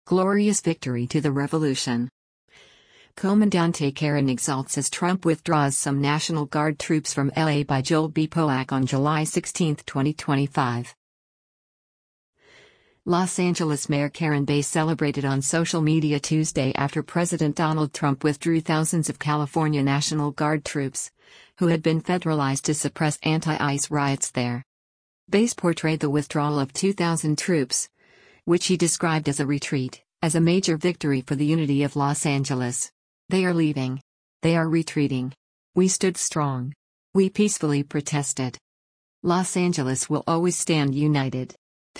Glorious victory to the revolution. Comandante Karen exalts as Trump withdraws some National Guard troops from LA by Joel B. Pollack on July 16, 2025. Los Angeles Mayor Karen Bass celebrated on social media Tuesday after President Donald Trump withdrew thousands of California National Guard troops, who had been federalized to suppress anti-ICE riots there. Bass portrayed the withdrawal of 2,000 troops, which he described as a retreat, as a major victory for the unity of Los Angeles. They are leaving. They are retreating. We stood strong. We peacefully protested. Los Angeles will always stand united.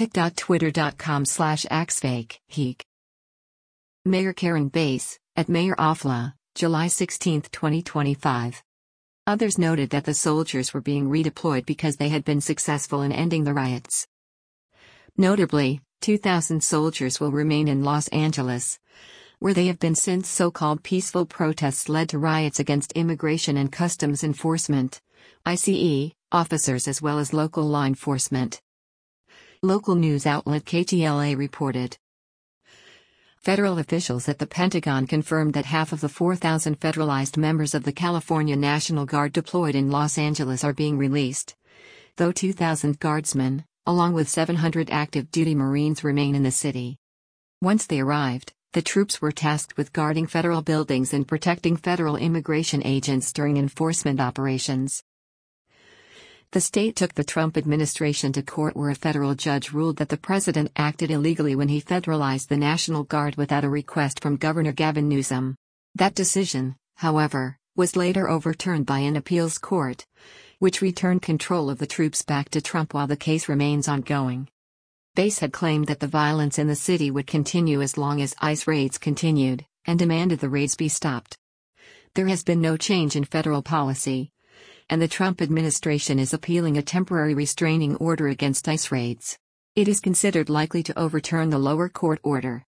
pic.twitter.com/axfake. Mayor Karen Bass, at Mayor Offla, July 16, 2025. Others noted that the soldiers were being redeployed because they had been successful in ending the riots. Notably, 2,000 soldiers will remain in Los Angeles, where they have been since so-called peaceful protests led to riots against immigration and customs enforcement, ICE, officers as well as local law enforcement. Local news outlet KTLA reported. Federal officials at the Pentagon confirmed that half of the 4,000 federalized members of the California National Guard deployed in Los Angeles are being released, though 2,000 guardsmen, along with 700 active duty Marines, remain in the city. Once they arrived, the troops were tasked with guarding federal buildings and protecting federal immigration agents during enforcement operations. The state took the Trump administration to court, where a federal judge ruled that the president acted illegally when he federalized the National Guard without a request from Governor Gavin Newsom. That decision, however, was later overturned by an appeals court, which returned control of the troops back to Trump while the case remains ongoing. Bass had claimed that the violence in the city would continue as long as ICE raids continued, and demanded the raids be stopped. There has been no change in federal policy, and the Trump administration is appealing a temporary restraining order against ICE raids. It is considered likely to overturn the lower court order.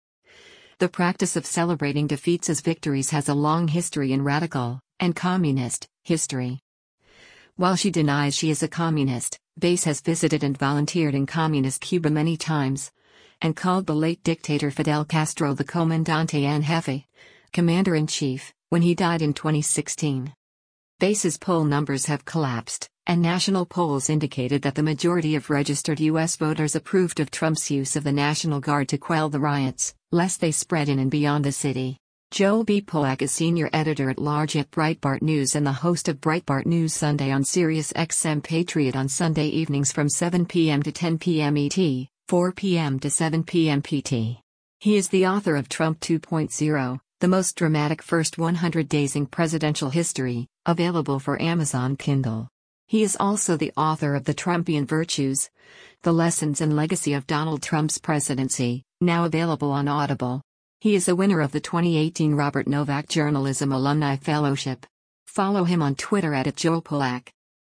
The practice of celebrating defeats as victories has a long history in radical and communist history. While she denies she is a communist, Bass has visited and volunteered in communist Cuba many times, and called the late dictator Fidel Castro the Comandante en Jefe, Commander-in-Chief, when he died in 2016. Bass's poll numbers have collapsed, and national polls indicated that the majority of registered U.S. voters approved of Trump's use of the National Guard to quell the riots, lest they spread in and beyond the city. Joel B. Pollack is senior editor-at-large at Breitbart News and the host of Breitbart News Sunday on Sirius XM Patriot on Sunday evenings from 7 p.m. to 10 p.m. ET, 4 p.m. to 7 p.m. PT. He is the author of Trump 2.0, the most dramatic first 100 days in presidential history, available for Amazon Kindle. He is also the author of The Trumpian Virtues, The Lessons and Legacy of Donald Trump's Presidency, now available on Audible. He is a winner of the 2018 Robert Novak Journalism Alumni Fellowship. Follow him on Twitter @JoelPollack.